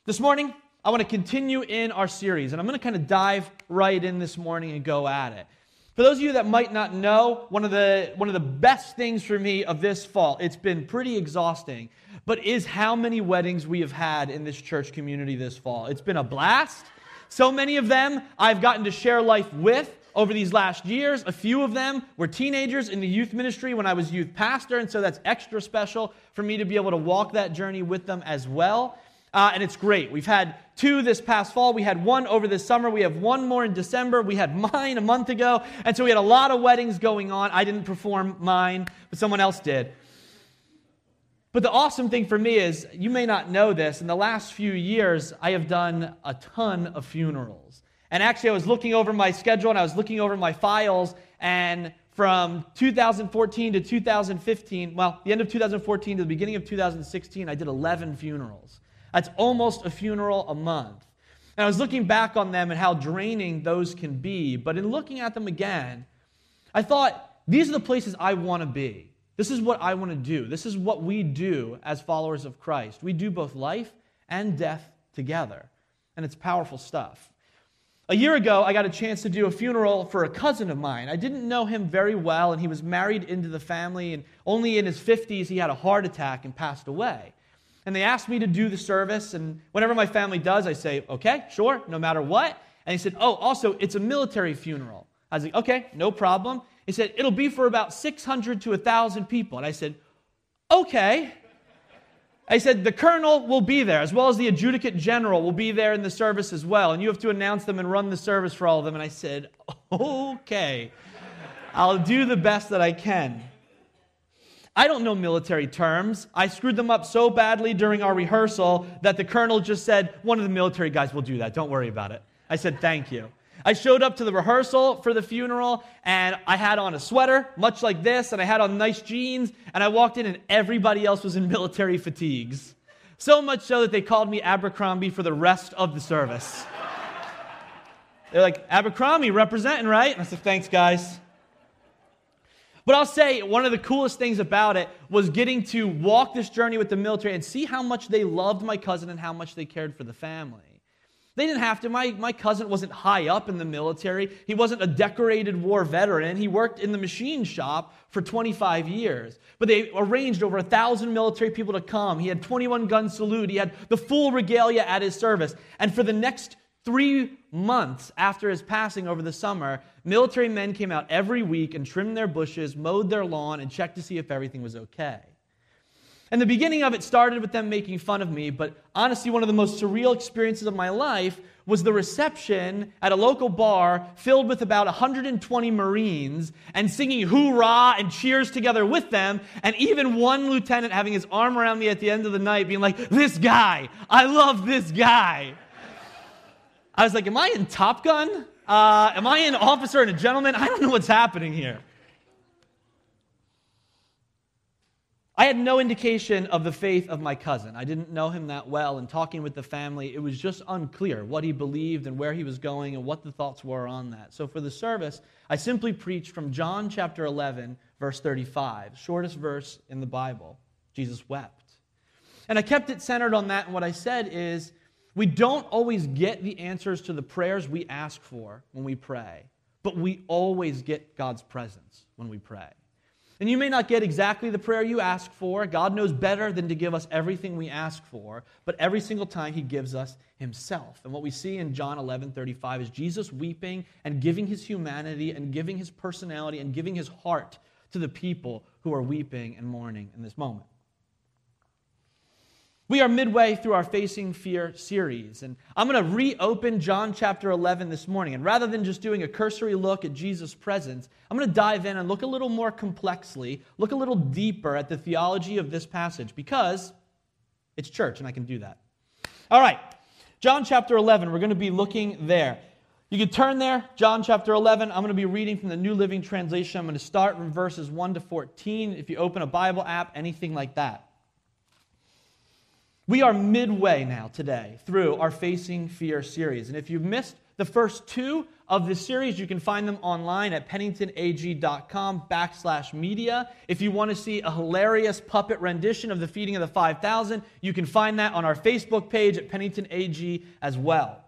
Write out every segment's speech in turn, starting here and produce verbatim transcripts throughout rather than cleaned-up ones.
This morning, I want to continue in our series, and I'm going to kind of dive right in this morning and go at it. For those of you that might not know, one of the one of the best things for me of this fall, it's been pretty exhausting, but is how many weddings we have had in this church community this fall. It's been a blast. So many of them I've gotten to share life with over these last years. A few of them were teenagers in the youth ministry when I was youth pastor, and so that's extra special for me to be able to walk that journey with them as well. Uh, and it's great. We've had two this past fall. We had one over this summer. We have one more in December. We had mine a month ago. And so we had a lot of weddings going on. I didn't perform mine, but someone else did. But the awesome thing for me is, you may not know this, in the last few years, I have done a ton of funerals. And actually, I was looking over my schedule and I was looking over my files, and from two thousand fourteen to two thousand fifteen, well, the end of two thousand fourteen to the beginning of two thousand sixteen, I did eleven funerals. That's almost a funeral a month. And I was looking back on them and how draining those can be. But in looking at them again, I thought, these are the places I want to be. This is what I want to do. This is what we do as followers of Christ. We do both life and death together. And it's powerful stuff. A year ago, I got a chance to do a funeral for a cousin of mine. I didn't know him very well, and he was married into the family, and only in his fifties he had a heart attack and passed away. And they asked me to do the service, and whenever my family does, I say, okay, sure, no matter what. And he said, oh, also, it's a military funeral. I was like, okay, no problem. He said, it'll be for about six hundred to one thousand people. And I said, okay. I said, the colonel will be there, as well as the adjudicate general will be there in the service as well. And you have to announce them and run the service for all of them. And I said, okay, I'll do the best that I can. I don't know military terms. I screwed them up so badly during our rehearsal that the colonel just said, one of the military guys will do that. Don't worry about it. I said, thank you. I showed up to the rehearsal for the funeral, and I had on a sweater, much like this, and I had on nice jeans, and I walked in, and everybody else was in military fatigues. So much so that they called me Abercrombie for the rest of the service. They're like, Abercrombie, representing, right? And I said, thanks, guys. But I'll say one of the coolest things about it was getting to walk this journey with the military and see how much they loved my cousin and how much they cared for the family. They didn't have to. My, my cousin wasn't high up in the military. He wasn't a decorated war veteran. He worked in the machine shop for twenty-five years. But they arranged over a thousand military people to come. He had twenty-one gun salute. He had the full regalia at his service. And for the next three months after his passing over the summer, military men came out every week and trimmed their bushes, mowed their lawn, and checked to see if everything was okay. And the beginning of it started with them making fun of me, but honestly, one of the most surreal experiences of my life was the reception at a local bar filled with about one hundred twenty Marines and singing hoorah and cheers together with them, and even one lieutenant having his arm around me at the end of the night being like, this guy, I love this guy. I was like, am I in Top Gun? Uh, am I an officer and a gentleman? I don't know what's happening here. I had no indication of the faith of my cousin. I didn't know him that well, and talking with the family, it was just unclear what he believed and where he was going and what the thoughts were on that. So for the service, I simply preached from John chapter eleven, verse thirty-five, shortest verse in the Bible. Jesus wept. And I kept it centered on that, and what I said is, we don't always get the answers to the prayers we ask for when we pray, but we always get God's presence when we pray. And you may not get exactly the prayer you ask for. God knows better than to give us everything we ask for, but every single time He gives us Himself. And what we see in John eleven thirty-five is Jesus weeping and giving His humanity and giving His personality and giving His heart to the people who are weeping and mourning in this moment. We are midway through our Facing Fear series, and I'm going to reopen John chapter eleven this morning. And rather than just doing a cursory look at Jesus' presence, I'm going to dive in and look a little more complexly, look a little deeper at the theology of this passage, because it's church, and I can do that. All right, John chapter eleven, we're going to be looking there. You can turn there, John chapter eleven. I'm going to be reading from the New Living Translation. I'm going to start from verses one to fourteen. If you open a Bible app, anything like that. We are midway now today through our Facing Fear series. And if you've missed the first two of this series, you can find them online at penningtonag.com backslash media. If you want to see a hilarious puppet rendition of the feeding of the five thousand, you can find that on our Facebook page at Pennington A G as well.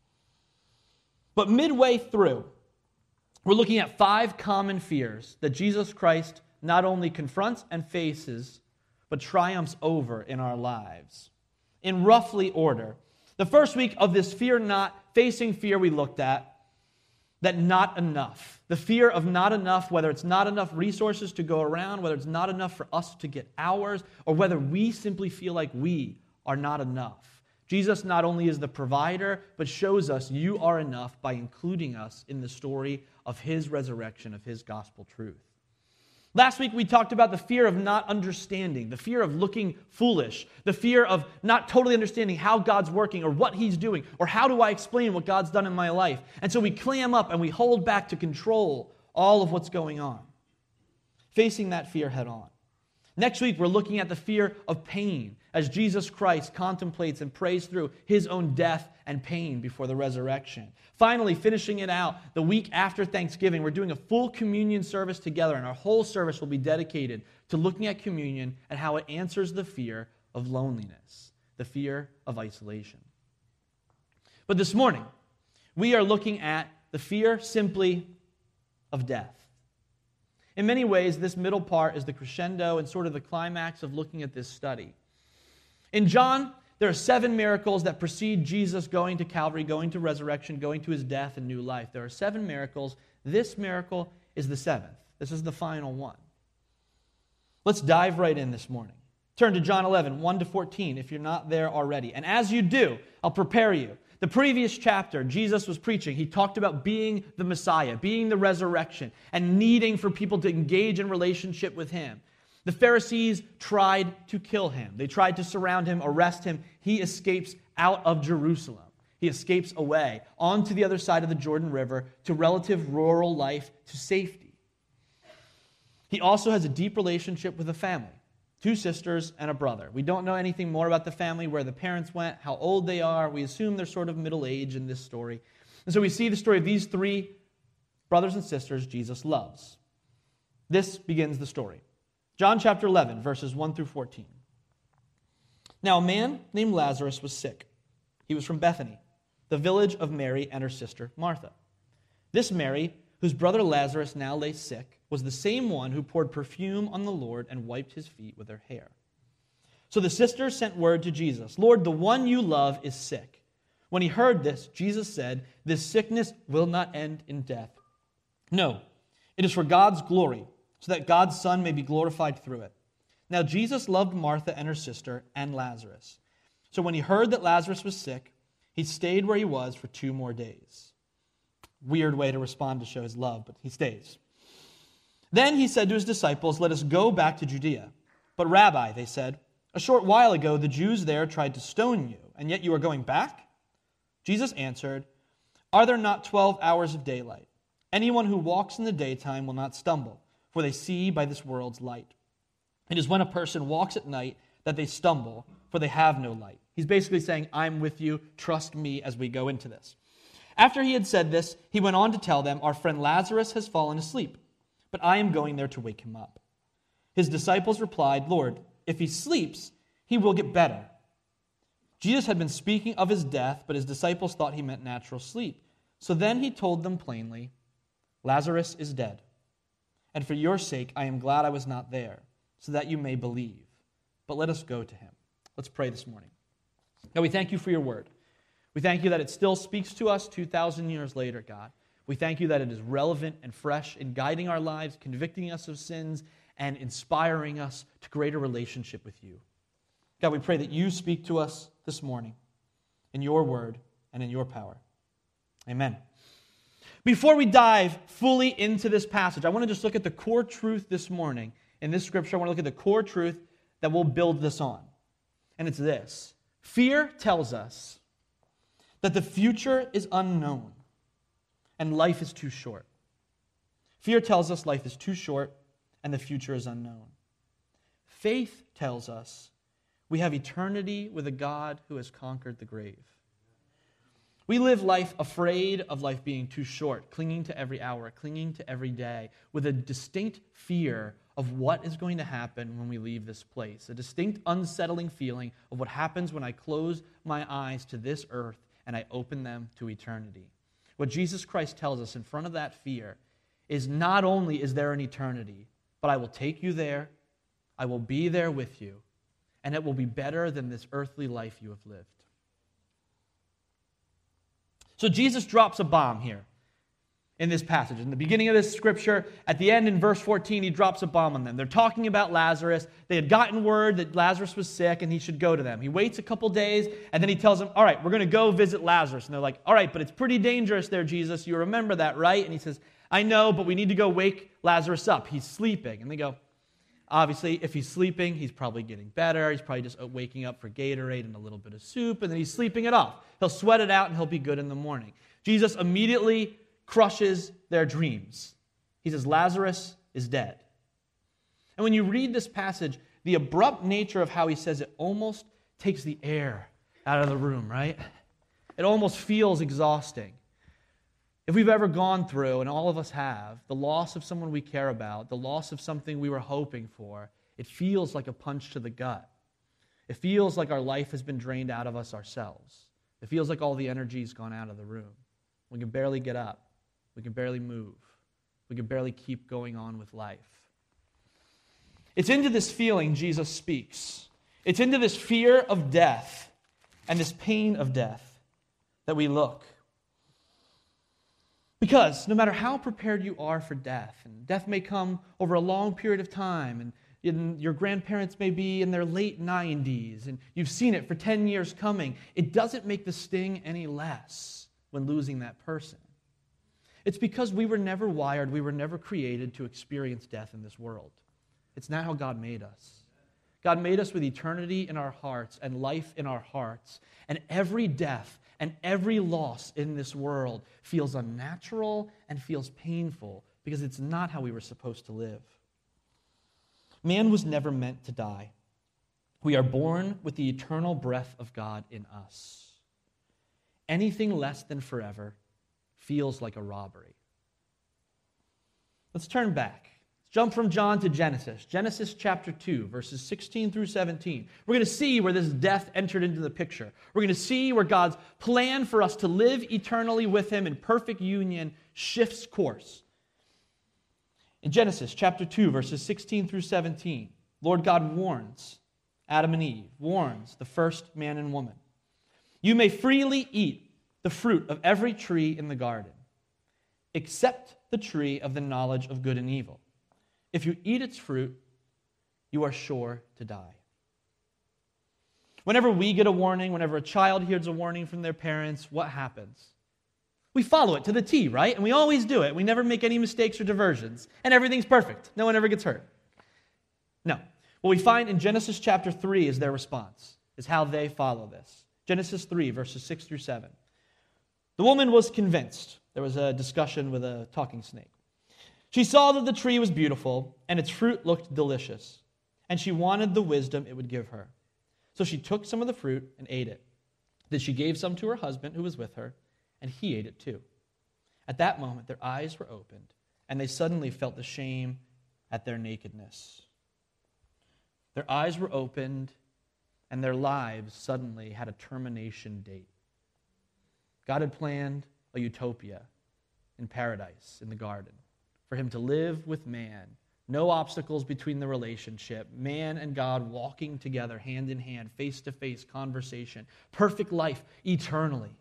But midway through, we're looking at five common fears that Jesus Christ not only confronts and faces, but triumphs over in our lives. In roughly order, the first week of this fear not, facing fear, we looked at that not enough. The fear of not enough, whether it's not enough resources to go around, whether it's not enough for us to get ours, or whether we simply feel like we are not enough. Jesus not only is the provider, but shows us you are enough by including us in the story of His resurrection, of His gospel truth. Last week we talked about the fear of not understanding, the fear of looking foolish, the fear of not totally understanding how God's working or what He's doing, or how do I explain what God's done in my life. And so we clam up and we hold back to control all of what's going on, facing that fear head on. Next week we're looking at the fear of pain as Jesus Christ contemplates and prays through His own death and pain before the resurrection. Finally, finishing it out, the week after Thanksgiving, we're doing a full communion service together, and our whole service will be dedicated to looking at communion and how it answers the fear of loneliness, the fear of isolation. But this morning, we are looking at the fear simply of death. In many ways, this middle part is the crescendo and sort of the climax of looking at this study. In John, there are seven miracles that precede Jesus going to Calvary, going to resurrection, going to His death and new life. There are seven miracles. This miracle is the seventh. This is the final one. Let's dive right in this morning. Turn to John eleven, one to fourteen, if you're not there already. And as you do, I'll prepare you. The previous chapter, Jesus was preaching. He talked about being the Messiah, being the resurrection, and needing for people to engage in relationship with Him. The Pharisees tried to kill Him. They tried to surround Him, arrest Him. He escapes out of Jerusalem. He escapes away onto the other side of the Jordan River to relative rural life, to safety. He also has a deep relationship with a family, two sisters and a brother. We don't know anything more about the family, where the parents went, how old they are. We assume they're sort of middle age in this story. And so we see the story of these three brothers and sisters Jesus loves. This begins the story. John chapter eleven, verses one through fourteen. Now a man named Lazarus was sick. He was from Bethany, the village of Mary and her sister Martha. This Mary, whose brother Lazarus now lay sick, was the same one who poured perfume on the Lord and wiped His feet with her hair. So the sisters sent word to Jesus, "Lord, the one you love is sick." When He heard this, Jesus said, "This sickness will not end in death. No, it is for God's glory, so that God's Son may be glorified through it." Now Jesus loved Martha and her sister and Lazarus. So when He heard that Lazarus was sick, He stayed where He was for two more days. Weird way to respond to show His love, but He stays. Then He said to His disciples, "Let us go back to Judea." "But Rabbi," they said, "a short while ago the Jews there tried to stone you, and yet you are going back?" Jesus answered, "Are there not twelve hours of daylight? Anyone who walks in the daytime will not stumble, for they see by this world's light. It is when a person walks at night that they stumble, for they have no light." He's basically saying, I'm with you, trust me as we go into this. After He had said this, He went on to tell them, "Our friend Lazarus has fallen asleep, but I am going there to wake him up." His disciples replied, "Lord, if he sleeps, he will get better." Jesus had been speaking of His death, but His disciples thought He meant natural sleep. So then He told them plainly, "Lazarus is dead. And for your sake, I am glad I was not there, so that you may believe. But let us go to Him." Let's pray this morning. God, we thank You for Your word. We thank You that it still speaks to us two thousand years later, God. We thank You that it is relevant and fresh in guiding our lives, convicting us of sins, and inspiring us to greater relationship with You. God, we pray that You speak to us this morning in Your word and in Your power. Amen. Before we dive fully into this passage, I want to just look at the core truth this morning. In this scripture, I want to look at the core truth that we'll build this on. And it's this. Fear tells us that the future is unknown and life is too short. Fear tells us life is too short and the future is unknown. Faith tells us We have eternity with a God who has conquered the grave. We live life afraid of life being too short, clinging to every hour, clinging to every day, with a distinct fear of what is going to happen when we leave this place, a distinct unsettling feeling of what happens when I close my eyes to this earth and I open them to eternity. What Jesus Christ tells us in front of that fear is not only is there an eternity, but I will take you there, I will be there with you, and it will be better than this earthly life you have lived. So Jesus drops a bomb here in this passage. In the beginning of this scripture, at the end in verse fourteen, he drops a bomb on them. They're talking about Lazarus. They had gotten word that Lazarus was sick and he should go to them. He waits a couple days, and then he tells them, all right, we're going to go visit Lazarus. And they're like, all right, but it's pretty dangerous there, Jesus. You remember that, right? And he says, I know, but we need to go wake Lazarus up. He's sleeping. And they go, obviously, if he's sleeping, he's probably getting better. He's probably just waking up for Gatorade and a little bit of soup, and then he's sleeping it off. He'll sweat it out, and he'll be good in the morning. Jesus immediately crushes their dreams. He says, Lazarus is dead. And when you read this passage, the abrupt nature of how he says it almost takes the air out of the room, right? It almost feels exhausting. If we've ever gone through, and all of us have, the loss of someone we care about, the loss of something we were hoping for, it feels like a punch to the gut. It feels like our life has been drained out of us ourselves. It feels like all the energy's gone out of the room. We can barely get up. We can barely move. We can barely keep going on with life. It's into this feeling Jesus speaks. It's into this fear of death and this pain of death that we look. Because no matter how prepared you are for death, and death may come over a long period of time, and in, your grandparents may be in their late nineties, and you've seen it for ten years coming, it doesn't make the sting any less when losing that person. It's because we were never wired, we were never created to experience death in this world. It's not how God made us. God made us with eternity in our hearts and life in our hearts, and every death and every loss in this world feels unnatural and feels painful because it's not how we were supposed to live. Man was never meant to die. We are born with the eternal breath of God in us. Anything less than forever feels like a robbery. Let's turn back. Let's jump from John to Genesis. Genesis chapter two, verses sixteen through seventeen. We're going to see where this death entered into the picture. We're going to see where God's plan for us to live eternally with Him in perfect union shifts course. In Genesis chapter two, verses sixteen through seventeen, Lord God warns Adam and Eve, warns the first man and woman. You may freely eat the fruit of every tree in the garden, except the tree of the knowledge of good and evil. If you eat its fruit, you are sure to die. Whenever we get a warning, whenever a child hears a warning from their parents, what happens? We follow it to the T, right? And we always do it. We never make any mistakes or diversions. And everything's perfect. No one ever gets hurt. No. What we find in Genesis chapter three is their response, is how they follow this. Genesis three, verses six through seven. The woman was convinced. There was a discussion with a talking snake. She saw that the tree was beautiful, and its fruit looked delicious, and she wanted the wisdom it would give her. So she took some of the fruit and ate it. Then she gave some to her husband who was with her, and he ate it too. At that moment, their eyes were opened, and they suddenly felt the shame at their nakedness. Their eyes were opened, and their lives suddenly had a termination date. God had planned a utopia in paradise, in the garden, for him to live with man. No obstacles between the relationship. Man and God walking together, hand in hand, face-to-face conversation. Perfect life eternally.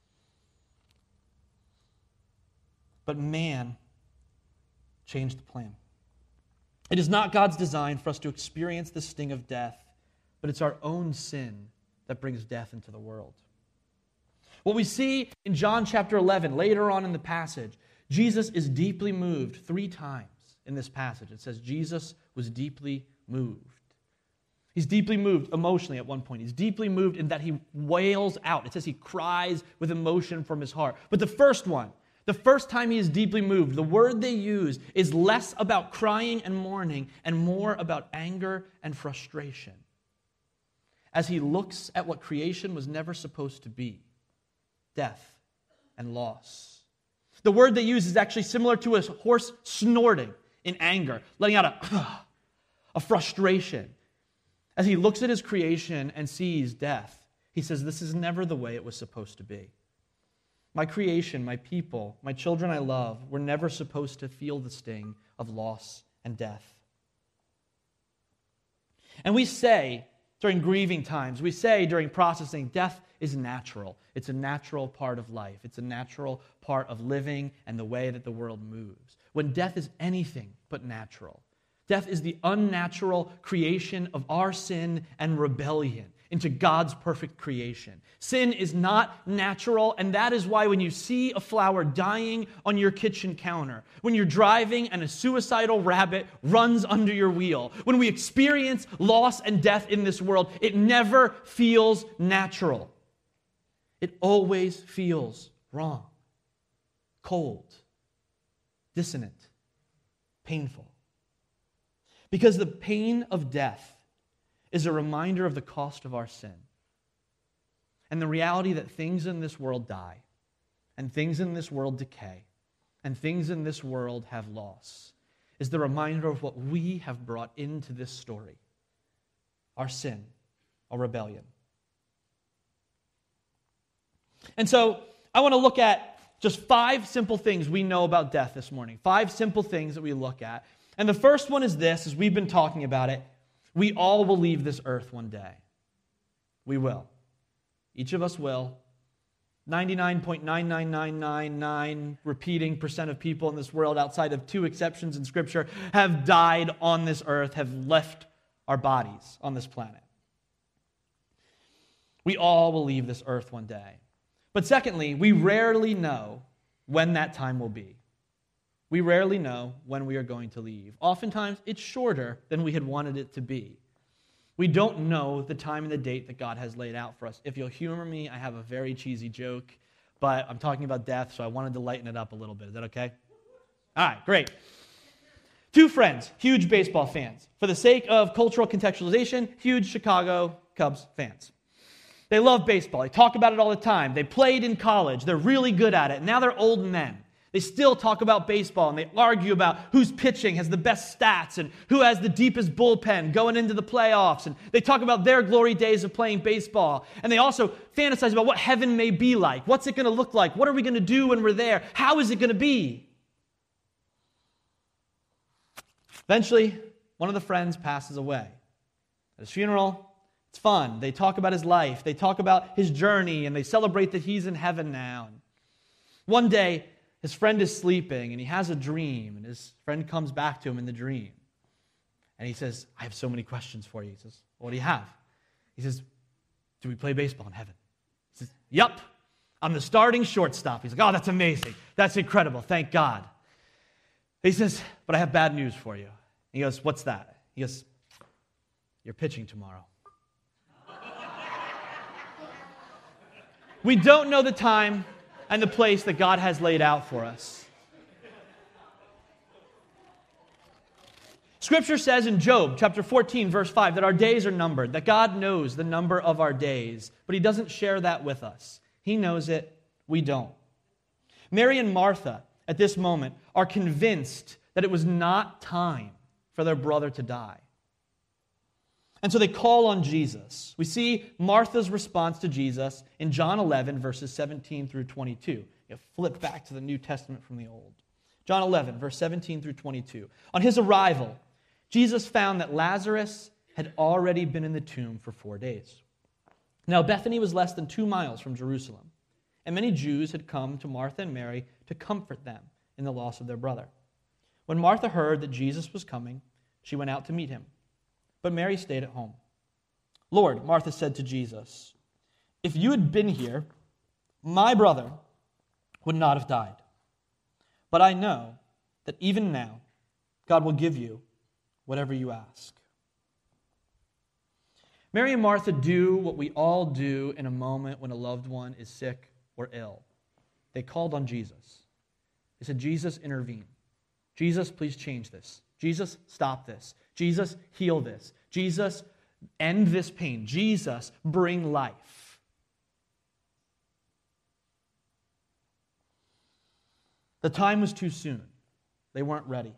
But man changed the plan. It is not God's design for us to experience the sting of death, but it's our own sin that brings death into the world. What we see in John chapter eleven, later on in the passage, Jesus is deeply moved three times in this passage. It says Jesus was deeply moved. He's deeply moved emotionally at one point. He's deeply moved in that he wails out. It says he cries with emotion from his heart. But the first one, the first time he is deeply moved, the word they use is less about crying and mourning and more about anger and frustration. as he looks at what creation was never supposed to be, death and loss. The word they use is actually similar to a horse snorting in anger, letting out a, a frustration. As he looks at his creation and sees death, he says, this is never the way it was supposed to be. My creation, my people, my children I love, were never supposed to feel the sting of loss and death. And we say during grieving times, we say during processing, death is natural. It's a natural part of life. It's a natural part of living and the way that the world moves. When death is anything but natural. Death is the unnatural creation of our sin and rebellion into God's perfect creation. Sin is not natural, and that is why when you see a flower dying on your kitchen counter, when you're driving and a suicidal rabbit runs under your wheel, when we experience loss and death in this world, it never feels natural. It always feels wrong, cold, dissonant, painful. Because the pain of death is a reminder of the cost of our sin and the reality that things in this world die and things in this world decay and things in this world have loss is the reminder of what we have brought into this story, our sin, our rebellion. And so I want to look at just five simple things we know about death this morning. Five simple things that we look at. And the first one is this, as we've been talking about it, we all will leave this earth one day. We will. Each of us will. ninety-nine point nine nine nine nine nine repeating percent of people in this world, outside of two exceptions in Scripture, have died on this earth, have left our bodies on this planet. We all will leave this earth one day. But secondly, we rarely know when that time will be. We rarely know when we are going to leave. Oftentimes, it's shorter than we had wanted it to be. We don't know the time and the date that God has laid out for us. If you'll humor me, I have a very cheesy joke, but I'm talking about death, so I wanted to lighten it up a little bit. Is that okay? All right, great. Two friends, huge baseball fans. For the sake of cultural contextualization, huge Chicago Cubs fans. They love baseball. They talk about it all the time. They played in college. They're really good at it. Now they're old men. They still talk about baseball, and they argue about who's pitching has the best stats and who has the deepest bullpen going into the playoffs. And they talk about their glory days of playing baseball. And they also fantasize about what heaven may be like. What's it going to look like? What are we going to do when we're there? How is it going to be? Eventually, one of the friends passes away. At his funeral, it's fun. They talk about his life. They talk about his journey, and they celebrate that he's in heaven now. One day, his friend is sleeping, and he has a dream, and his friend comes back to him in the dream. And he says, I have so many questions for you. He says, what do you have? He says, do we play baseball in heaven? He says, yup, I'm the starting shortstop. He's like, oh, that's amazing. That's incredible. Thank God. He says, but I have bad news for you. He goes, what's that? He goes, you're pitching tomorrow. We don't know the time and the place that God has laid out for us. Scripture says in Job chapter fourteen, verse five, that our days are numbered, that God knows the number of our days, but He doesn't share that with us. He knows it, we don't. Mary and Martha, at this moment, are convinced that it was not time for their brother to die. And so they call on Jesus. We see Martha's response to Jesus in John eleven, verses seventeen through twenty-two. You flip back to the New Testament from the Old. John eleven, verse seventeen through twenty-two. On his arrival, Jesus found that Lazarus had already been in the tomb for four days. Now Bethany was less than two miles from Jerusalem, and many Jews had come to Martha and Mary to comfort them in the loss of their brother. When Martha heard that Jesus was coming, she went out to meet him. But Mary stayed at home. Lord, Martha said to Jesus, if you had been here, my brother would not have died. But I know that even now, God will give you whatever you ask. Mary and Martha do what we all do in a moment when a loved one is sick or ill. They called on Jesus. They said, Jesus, intervene. Jesus, please change this. Jesus, stop this. Jesus, heal this. Jesus, end this pain. Jesus, bring life. The time was too soon. They weren't ready.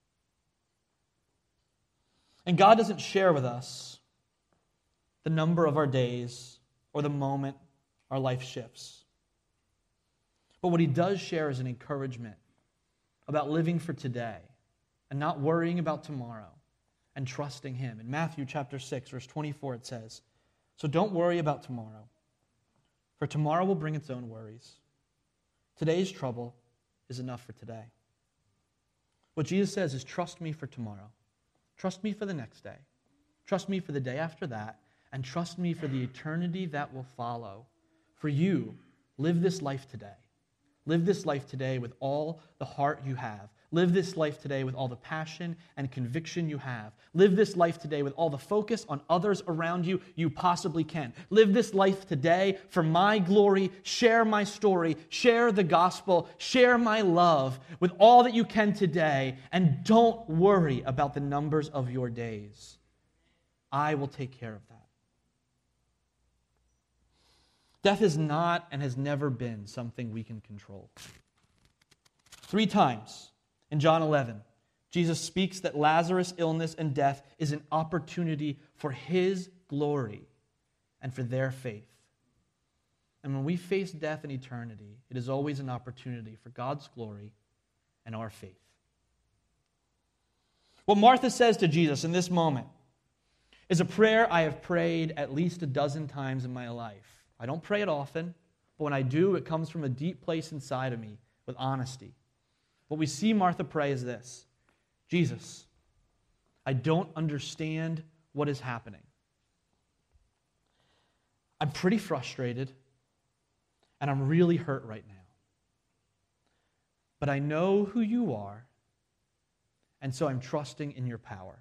And God doesn't share with us the number of our days or the moment our life shifts. But what he does share is an encouragement about living for today and not worrying about tomorrow and trusting him. In Matthew chapter six, verse twenty-four, it says, "So don't worry about tomorrow, for tomorrow will bring its own worries. Today's trouble is enough for today." What Jesus says is, trust me for tomorrow. Trust me for the next day. Trust me for the day after that. And trust me for the eternity that will follow. For you, live this life today. Live this life today with all the heart you have. Live this life today with all the passion and conviction you have. Live this life today with all the focus on others around you you possibly can. Live this life today for my glory. Share my story. Share the gospel. Share my love with all that you can today. And don't worry about the numbers of your days. I will take care of that. Death is not and has never been something we can control. Three times in John eleven, Jesus speaks that Lazarus' illness and death is an opportunity for his glory and for their faith. And when we face death in eternity, it is always an opportunity for God's glory and our faith. What Martha says to Jesus in this moment is a prayer I have prayed at least a dozen times in my life. I don't pray it often, but when I do, it comes from a deep place inside of me with honesty. What we see Martha pray is this: Jesus, I don't understand what is happening. I'm pretty frustrated, and I'm really hurt right now. But I know who you are, and so I'm trusting in your power.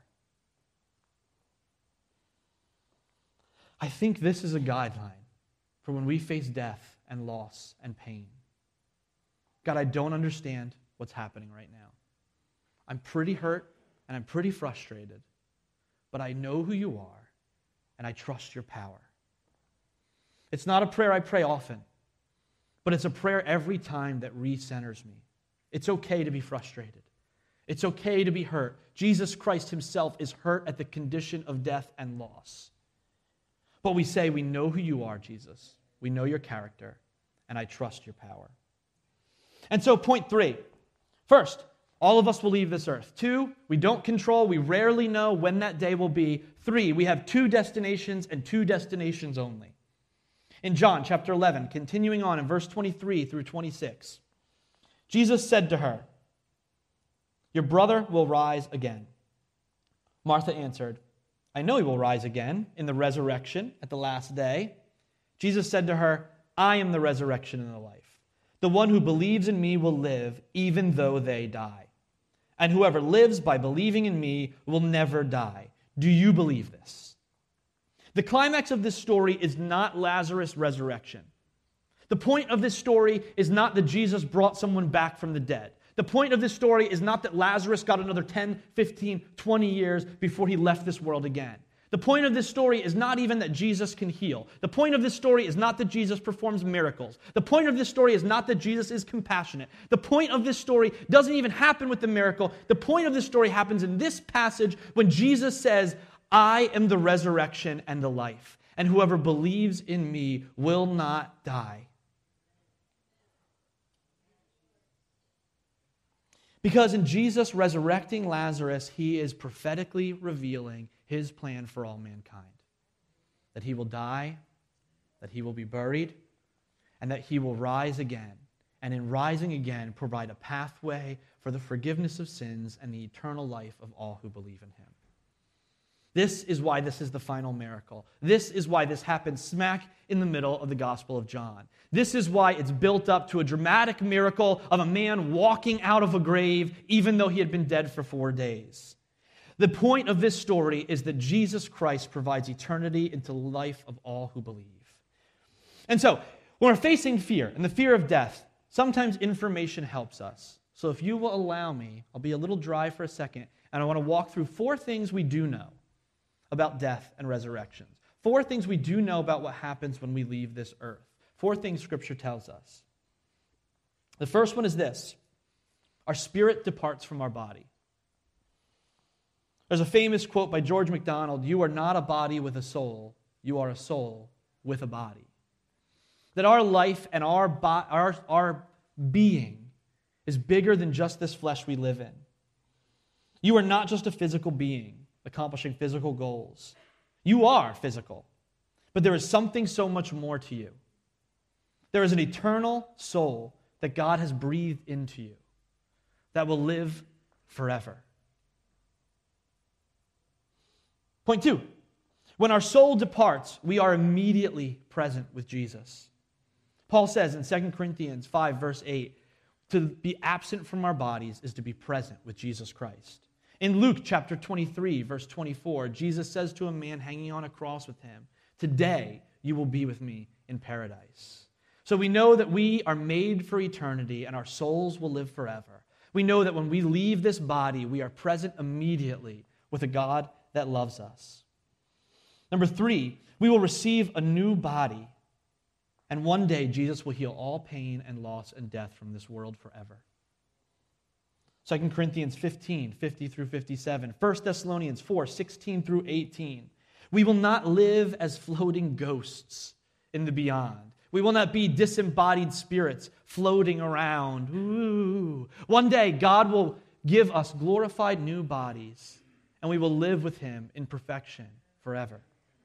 I think this is a guideline for when we face death and loss and pain. God, I don't understand what's happening right now. I'm pretty hurt and I'm pretty frustrated, but I know who you are and I trust your power. It's not a prayer I pray often, but it's a prayer every time that recenters me. It's okay to be frustrated. It's okay to be hurt. Jesus Christ himself is hurt at the condition of death and loss. But we say, we know who you are, Jesus. We know your character, and I trust your power. And so point three. First, all of us will leave this earth. Two, we don't control, we rarely know when that day will be. Three, we have two destinations and two destinations only. In John chapter eleven, continuing on in verse twenty-three through twenty-six, Jesus said to her, "Your brother will rise again." Martha answered, "I know he will rise again in the resurrection at the last day." Jesus said to her, "I am the resurrection and the life. The one who believes in me will live even though they die. And whoever lives by believing in me will never die. Do you believe this?" The climax of this story is not Lazarus' resurrection. The point of this story is not that Jesus brought someone back from the dead. The point of this story is not that Lazarus got another ten, fifteen, twenty years before he left this world again. The point of this story is not even that Jesus can heal. The point of this story is not that Jesus performs miracles. The point of this story is not that Jesus is compassionate. The point of this story doesn't even happen with the miracle. The point of this story happens in this passage when Jesus says, "I am the resurrection and the life, and whoever believes in me will not die." Because in Jesus resurrecting Lazarus, he is prophetically revealing his plan for all mankind. That he will die, that he will be buried, and that he will rise again. And in rising again, provide a pathway for the forgiveness of sins and the eternal life of all who believe in him. This is why this is the final miracle. This is why this happens smack in the middle of the Gospel of John. This is why it's built up to a dramatic miracle of a man walking out of a grave even though he had been dead for four days. The point of this story is that Jesus Christ provides eternity into the life of all who believe. And so, when we're facing fear and the fear of death, sometimes information helps us. So if you will allow me, I'll be a little dry for a second, and I want to walk through four things we do know about death and resurrections. Four things we do know about what happens when we leave this earth. Four things Scripture tells us. The first one is this: our spirit departs from our body. There's a famous quote by George MacDonald: "You are not a body with a soul, you are a soul with a body." That our life and our, bo- our, our being is bigger than just this flesh we live in. You are not just a physical being accomplishing physical goals. You are physical, but there is something so much more to you. There is an eternal soul that God has breathed into you that will live forever. Point two, when our soul departs, we are immediately present with Jesus. Paul says in Second Corinthians five, verse eight, to be absent from our bodies is to be present with Jesus Christ. In Luke chapter twenty-three, verse twenty-four, Jesus says to a man hanging on a cross with him, "Today you will be with me in paradise." So we know that we are made for eternity and our souls will live forever. We know that when we leave this body, we are present immediately with a God that loves us. Number three, we will receive a new body, and one day Jesus will heal all pain and loss and death from this world forever. Second Corinthians fifteen, fifty through fifty-seven. First Thessalonians four, sixteen through eighteen. We will not live as floating ghosts in the beyond. We will not be disembodied spirits floating around. Ooh. One day, God will give us glorified new bodies, and we will live with Him in perfection forever.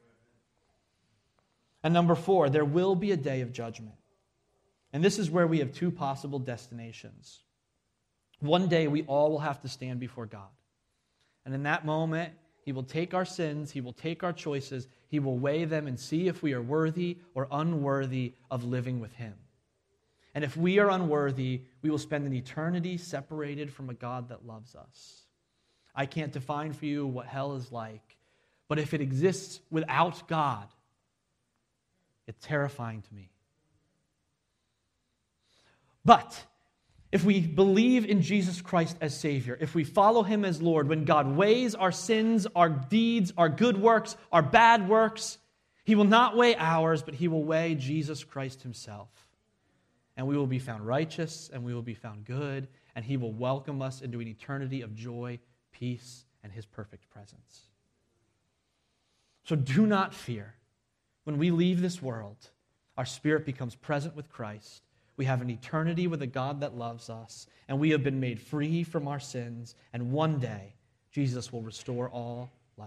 And number four, there will be a day of judgment. And this is where we have two possible destinations. One day, we all will have to stand before God. And in that moment, He will take our sins, He will take our choices, He will weigh them and see if we are worthy or unworthy of living with Him. And if we are unworthy, we will spend an eternity separated from a God that loves us. I can't define for you what hell is like, but if it exists without God, it's terrifying to me. But if we believe in Jesus Christ as Savior, if we follow Him as Lord, when God weighs our sins, our deeds, our good works, our bad works, He will not weigh ours, but He will weigh Jesus Christ Himself. And we will be found righteous, and we will be found good, and He will welcome us into an eternity of joy, peace, and His perfect presence. So do not fear. When we leave this world, our spirit becomes present with Christ. We have an eternity with a God that loves us, and we have been made free from our sins, and one day, Jesus will restore all life.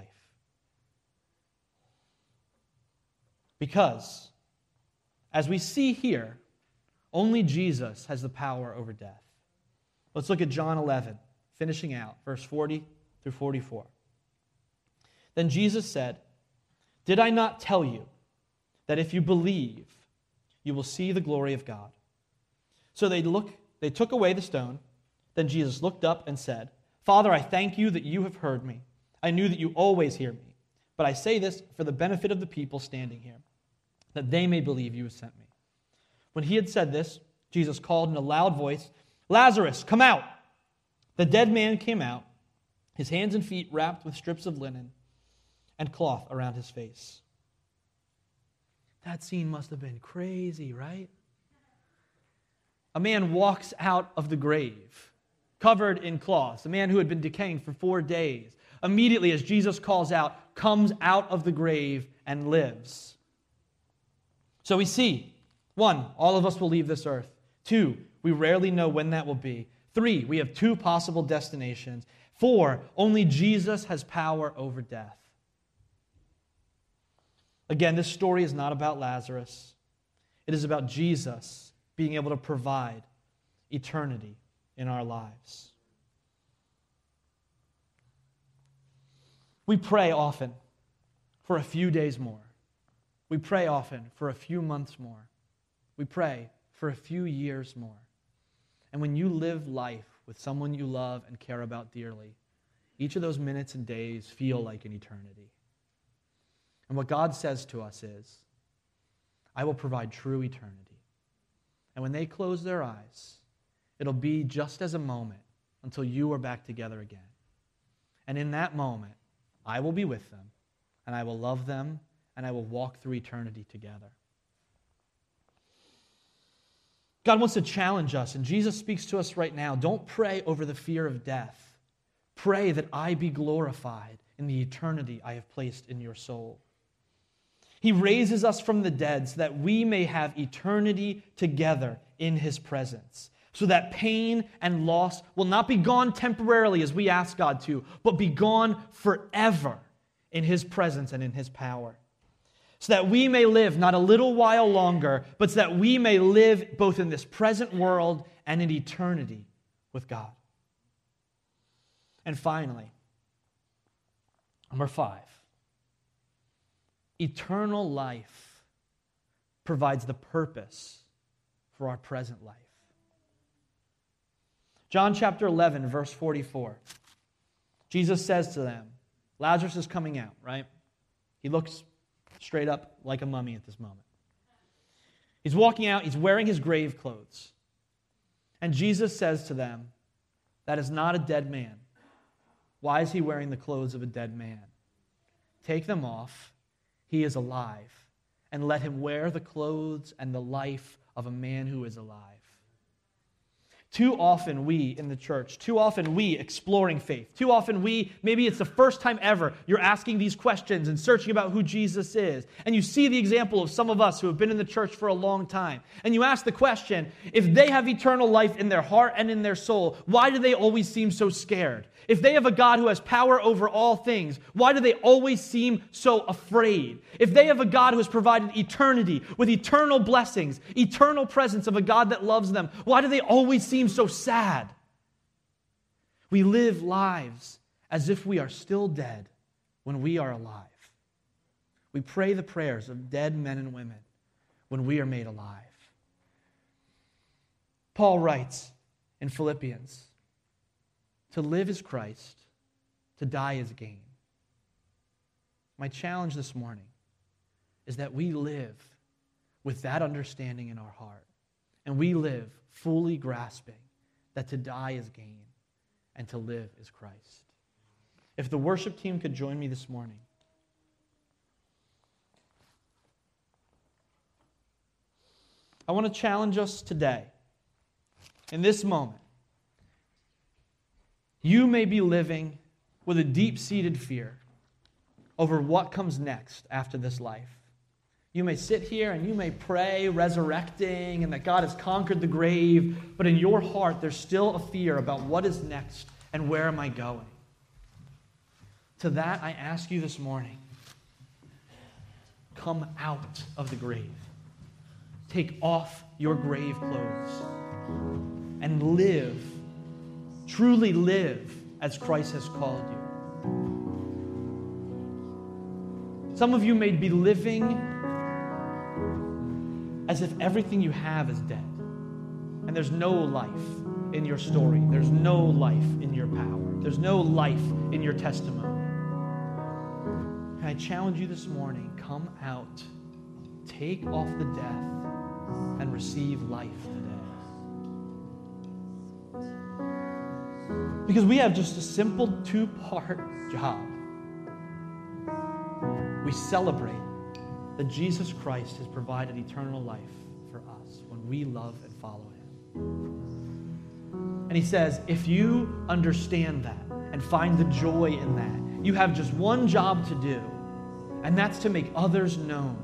Because, as we see here, only Jesus has the power over death. Let's look at John eleven, finishing out, verse forty through forty-four. Then Jesus said, "Did I not tell you that if you believe, you will see the glory of God?" So they look, they took away the stone. Then Jesus looked up and said, "Father, I thank you that you have heard me. I knew that you always hear me. But I say this for the benefit of the people standing here, that they may believe you have sent me." When he had said this, Jesus called in a loud voice, "Lazarus, come out!" The dead man came out, his hands and feet wrapped with strips of linen and cloth around his face. That scene must have been crazy, right? A man walks out of the grave, covered in cloths. A man who had been decaying for four days, immediately as Jesus calls out, comes out of the grave and lives. So we see, one, all of us will leave this earth. Two, we rarely know when that will be. Three, we have two possible destinations. Four, only Jesus has power over death. Again, this story is not about Lazarus. It is about Jesus being able to provide eternity in our lives. We pray often for a few days more. We pray often for a few months more. We pray for a few years more. And when you live life with someone you love and care about dearly, each of those minutes and days feel like an eternity. And what God says to us is, I will provide true eternity. And when they close their eyes, it'll be just as a moment until you are back together again. And in that moment, I will be with them, and I will love them, and I will walk through eternity together. God wants to challenge us, and Jesus speaks to us right now. Don't pray over the fear of death. Pray that I be glorified in the eternity I have placed in your soul. He raises us from the dead so that we may have eternity together in His presence, so that pain and loss will not be gone temporarily as we ask God to, but be gone forever in His presence and in His power. So that we may live not a little while longer, but so that we may live both in this present world and in eternity with God. And finally, number five, eternal life provides the purpose for our present life. John chapter eleven, verse forty-four. Jesus says to them, Lazarus is coming out, right? He looks straight up like a mummy at this moment. He's walking out, he's wearing his grave clothes. And Jesus says to them, that is not a dead man. Why is he wearing the clothes of a dead man? Take them off. He is alive. And let him wear the clothes and the life of a man who is alive. Too often we in the church, too often we exploring faith, too often we, maybe it's the first time ever you're asking these questions and searching about who Jesus is. And you see the example of some of us who have been in the church for a long time. And you ask the question, if they have eternal life in their heart and in their soul, why do they always seem so scared? If they have a God who has power over all things, why do they always seem so afraid? If they have a God who has provided eternity with eternal blessings, eternal presence of a God that loves them, why do they always seem so sad? We live lives as if we are still dead when we are alive. We pray the prayers of dead men and women when we are made alive. Paul writes in Philippians, to live is Christ, to die is gain. My challenge this morning is that we live with that understanding in our heart, and we live fully grasping that to die is gain and to live is Christ. If the worship team could join me this morning. I want to challenge us today, in this moment. You may be living with a deep-seated fear over what comes next after this life. You may sit here and you may pray resurrecting and that God has conquered the grave, but in your heart there's still a fear about what is next and where am I going. To that I ask you this morning, come out of the grave. Take off your grave clothes and live, truly live as Christ has called you. Some of you may be living as if everything you have is dead. And there's no life in your story. There's no life in your power. There's no life in your testimony. And I challenge you this morning, come out, take off the death, and receive life today. Because we have just a simple two-part job. We celebrate that Jesus Christ has provided eternal life for us when we love and follow Him. And He says, if you understand that and find the joy in that, you have just one job to do, and that's to make others known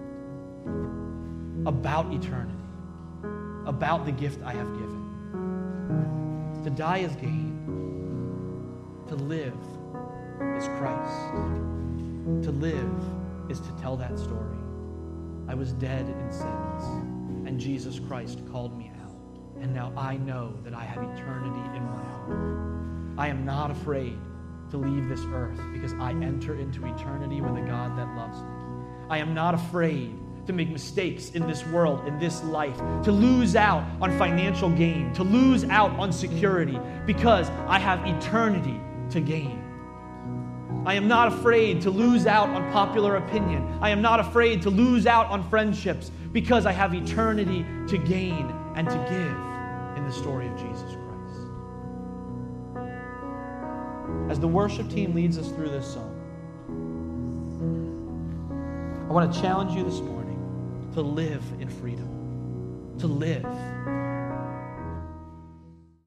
about eternity, about the gift I have given. To die is gain. To live is Christ. To live is to tell that story. I was dead in sins, and Jesus Christ called me out. And now I know that I have eternity in my heart. I am not afraid to leave this earth because I enter into eternity with a God that loves me. I am not afraid to make mistakes in this world, in this life, to lose out on financial gain, to lose out on security, because I have eternity to gain. I am not afraid to lose out on popular opinion. I am not afraid to lose out on friendships, because I have eternity to gain and to give in the story of Jesus Christ. As the worship team leads us through this song, I want to challenge you this morning to live in freedom, to live